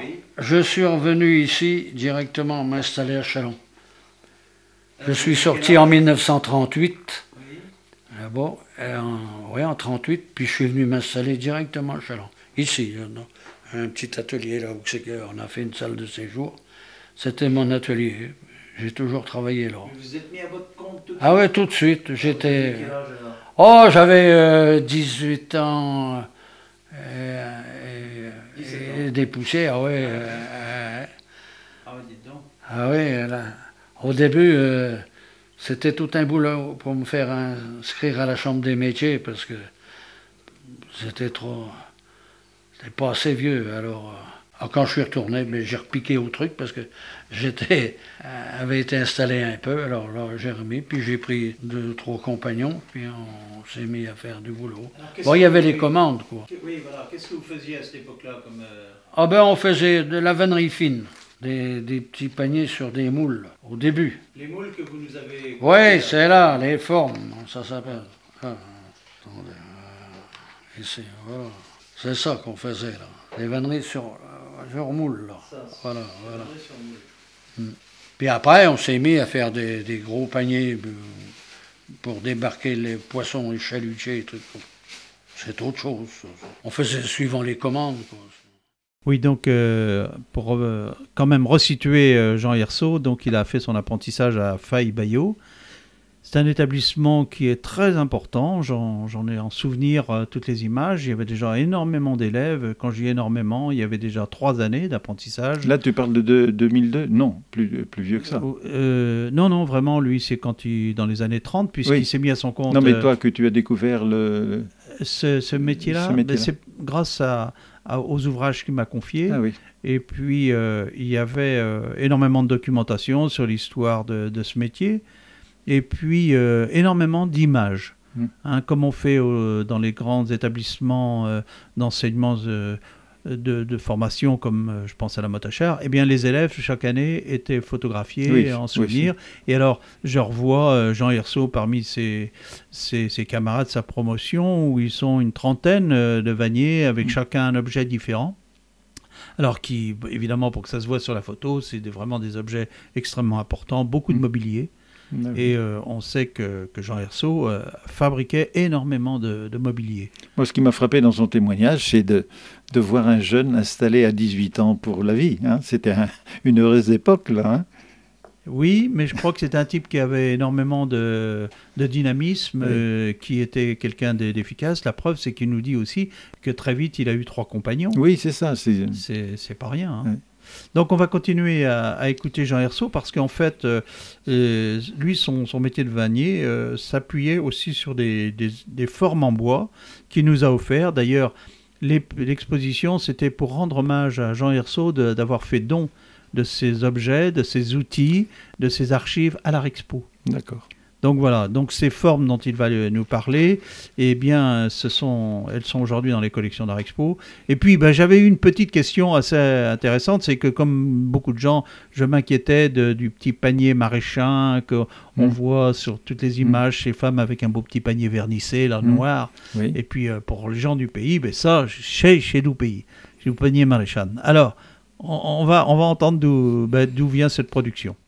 je suis revenu ici directement m'installer à Châlons. Je suis sorti en 1938, là-bas, en 38, puis je suis venu m'installer directement à Châlons. Ici, un petit atelier là où on a fait une salle de séjour. C'était mon atelier. J'ai toujours travaillé là. Vous êtes mis à votre compte tout de suite? Ah ouais, tout de suite. J'étais. Oh, j'avais 18 ans et des poussées. Ah ouais. Ah ouais, dites donc. Ah ouais, là. Au début, c'était tout un boulot pour me faire inscrire à la Chambre des métiers parce que c'était pas assez vieux. Alors quand je suis retourné, j'ai repiqué au truc parce que avait été installé un peu. Alors là, j'ai remis, puis j'ai pris 2 ou 3 compagnons, puis on s'est mis à faire du boulot. Bon, il y avait les commandes, quoi. Oui, voilà. Qu'est-ce que vous faisiez à cette époque-là comme... Ah ben, on faisait de la vannerie fine. Des petits paniers sur des moules, au début. Les moules que vous nous avez... Oui, c'est là, les formes, ça s'appelle. Ah, attendez, ici, voilà. C'est ça qu'on faisait, là. Les vanneries sur moule, là. Voilà. Sur moule. Puis après, on s'est mis à faire des gros paniers pour débarquer les poissons, les chalutiers, et trucs. C'est autre chose. On faisait suivant les commandes, quoi. Oui, donc pour quand même resituer Jean Hirso, donc il a fait son apprentissage à Faye-Baillot. C'est un établissement qui est très important, j'en ai en souvenir toutes les images. Il y avait déjà énormément d'élèves. Quand je dis énormément, il y avait déjà 3 années d'apprentissage. Là, tu parles de 2002 ? Non, plus vieux que ça. Non, vraiment, lui, c'est dans les années 30, puisqu'il s'est mis à son compte. Non, mais toi, que tu as découvert ce métier-là, c'est grâce aux ouvrages qu'il m'a confiés. Ah oui. Et puis, il y avait énormément de documentation sur l'histoire de ce métier. Et puis, énormément d'images. Comme on fait dans les grands établissements d'enseignement de formation, comme je pense à la Montachar, eh bien, les élèves, chaque année, étaient photographiés en souvenir. Et alors, je revois Jean Hirso parmi ses camarades, sa promotion, où ils sont une trentaine de vanniers, avec chacun un objet différent. Alors, évidemment, pour que ça se voit sur la photo, c'est vraiment des objets extrêmement importants, beaucoup de mobilier. Et on sait que Jean Hirso fabriquait énormément de mobilier. Moi, ce qui m'a frappé dans son témoignage, c'est de voir un jeune installé à 18 ans pour la vie. C'était une heureuse époque, là. Oui, mais je crois que c'est un type qui avait énormément de dynamisme, qui était quelqu'un d'efficace. La preuve, c'est qu'il nous dit aussi que très vite, il a eu 3 compagnons. Oui, c'est ça. C'est pas rien. Donc on va continuer à écouter Jean Hirso parce qu'en fait, lui, son métier de vannier s'appuyait aussi sur des formes en bois qu'il nous a offert. D'ailleurs, l'exposition, c'était pour rendre hommage à Jean Hirso d'avoir fait don de ses objets, de ses outils, de ses archives à l'Art Expo. D'accord. Donc voilà, donc ces formes dont il va nous parler, eh bien, elles sont aujourd'hui dans les collections d'Art Expo. Et puis, j'avais eu une petite question assez intéressante, c'est que comme beaucoup de gens, je m'inquiétais du petit panier maraîchin qu'on voit sur toutes les images, ces femmes avec un beau petit panier vernissé, là, noir. Oui. Et puis, pour les gens du pays, ça, chez nous pays, chez le panier maraîchin. Alors, on va entendre d'où vient cette production.